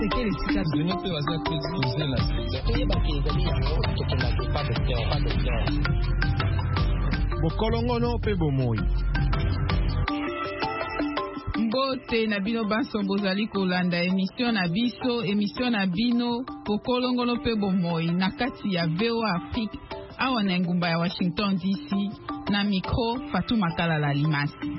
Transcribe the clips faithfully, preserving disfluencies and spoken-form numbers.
quel est le cas de notre hasard que vous avez là? Et bah qui est bien, qui n'a pas de terre, pas de terre. Bokolongono pe bomoi. Mbote na bino banso bozali kolanda émission na biso, émission na bino Bokolongono pe bomoi na kati ya V O A Afrique awa na ngumba ya Washington D C na micro Fatou Makala Limasi.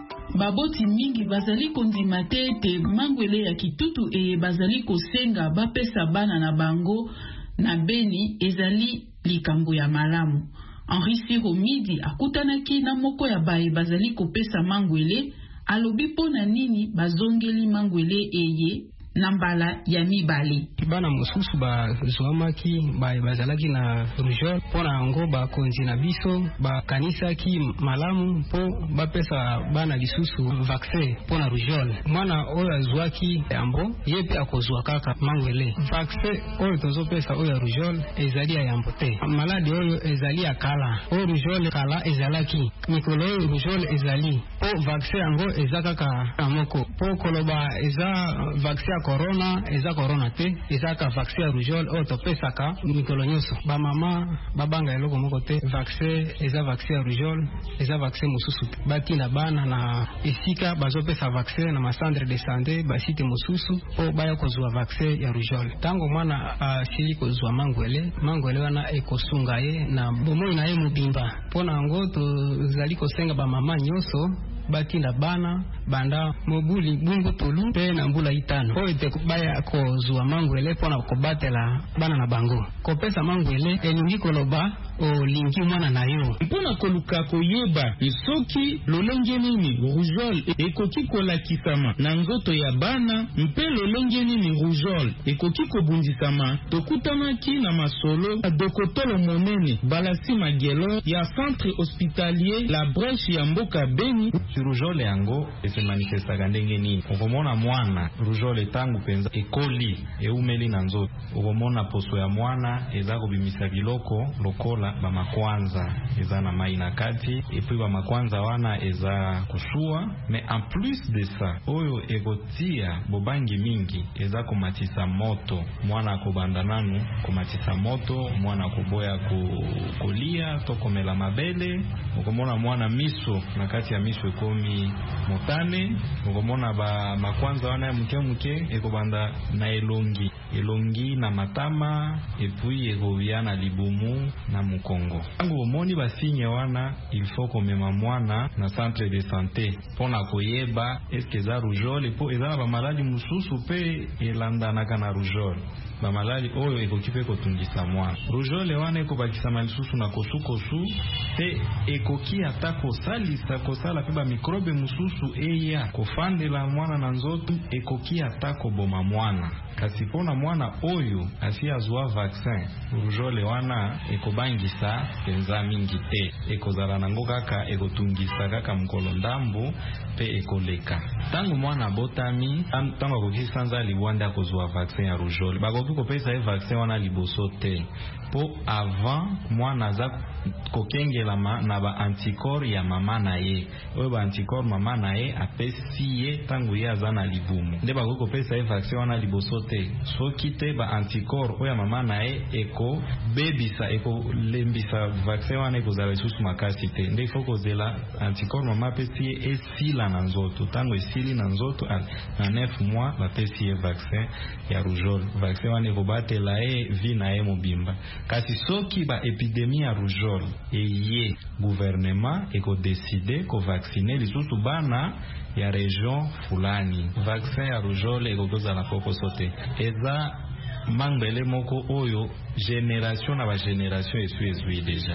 Baboti mingi bazali kondima te ete mangwele ya kitutu e bazali kosenga bapesa bana na bango na Beni ezali likambo ya malamu. Henri Siromidi akutanaki na moko ya bae bazali kopesa mangwele alobi pona nini bazongeli mangwele eye na mbala ya mibale. Bana mosusu ba zwamaki ba bazalaki na rujol pona ngo ba konzi na biso ba kanisa ki malamu po ba pesa bana lisusu vaccin pona rujol. Mwana oyo azwaki yambo yepe akozwa kaka mangwele. Vaccin oyo tozo pesa oyo rujol ezali ya yambo te. Maladi oyo ezali ya kala. Oyo rujol kala ezalaki. Mikolo oyo rujol ezali. Po vaccin ngo ezaka ka amoko. Po koloba eza vaccin corona eza corona te eza ka vaccin ya rougeole o to pesaka mikolo nyonso ba mama babanga eloko moko te vaccin eza vaccin ya rougeole eza vaccin mususu bati na bana na esika bazo pesa vaccin na ma centre de santé ba site mususu o baya kozwa vaccin ya rougeole tango mwana asili kozwa mangwele mangwele wana ekosunga ye na bomoi na ye mubimba pona ngo to zali kosenga ba mama nyonso bati na bana banda mobuli bungu tolu pe na mbula itano o ite baya kozwa mangwele pona kobatela bana na bango kopesa mangwele elingi koloba o lingi mwana na yo mpona koluka koyeba isoki lolenge nini rougeole ekoki kolakisama na nzoto ya bana mpe lolenge nini rougeole ekoki kobundisama tokutanaki na masolo dokotolo monene Balasi Magelo ya centre hospitalier La Brèche ya mboka Beni. Rougeole yango ese manifestaka ndenge nini okomona mwana rougeole tangu penza ekoli eumeli na nzoto okomona poso ya mwana eza kobimisa biloko lokola ba makwanza eza na mai na kati et puis ba makwanza wana eza kusua mais en plus de ça oyo egotia bobangi mingi eza komatisa moto mwana kobanda nanu komatisa moto mwana kuboya ku, kulia to komela mabele okomona mwana miso na kati ya miso ekomi motane okomona ba makwanza wana mke mke ekobanda na elongi elongi na matama et puis ekoviana libumu na mukongo tango omoni basinye wana il faut komema mwana na centre de santé pona koyeba eske eza rougeole po eza ba maladi mususu pe elandanaka na rougeole ba maladi oyo ekoki pe kotungisa mwana rougeole wana ekobakisa malisusu na kosukosu te ekoki ata kosalisa kosala pe ba mikrobe mususu eya kofandela mwana na nzoto ekoki ata koboma mwana kasi pona mwana oyo asi azwa vaccin rougeole wana ekobangisa penza mingi te ekozala nango kaka ekotungisa kaka mkolo ndambo pe ekoleka tango mwana botami tango akoki sanza liwanda kozwa vaccin ya rougeole bakoki kopesa e vaccin wana liboso te po avant mwana za kokengela na ba anticorps ya mama na ye oyo ba anticorps mama na ye apesi ye tango ye aza na libumu nde bakoki kopesa e vaccin wana liboso te soki te ba anticorps oyo mama na ye eko bebisa eko lembisa vaccin wana ekozala lisusu makasi te nde ifo kozela anticorps mama apesi ye esila na nzoto tango esili na nzoto na neuf mois bapesi ye vaccin ya rougeole vaccin wana ekobatela ye vi na ye mobimba kasi soki ba epidemie ya rougeole eye gouvernement ekodeside kovaccine lisusu bana ya region fulani vaccin ya rougeole ekokozala kokoso te eza mangwele moko oyo generation na ba generation esu ezwi deja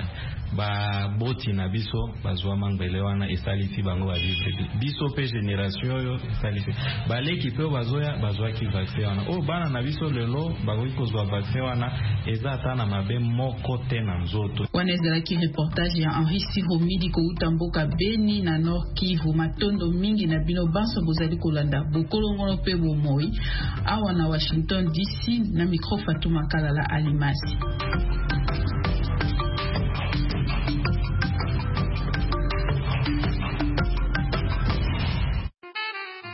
ba boti na biso bazwa mangwele wana esalisi bango ba vivre biso pe generation oyo esalisi baleki pe bazoya bazwa ki vaccin wana o bana na biso lelo bakoki kozwa vaccin wana eza ata na mabe moko te na nzoto. Wanezala ki reportage ya Henri Siromidi ko utamboka Beni na Nord Kivu matondo mingi na bino banso bozali kolanda bokolongono pe bomoi awa na Washington D C na micro Fatou Makala Alimasi.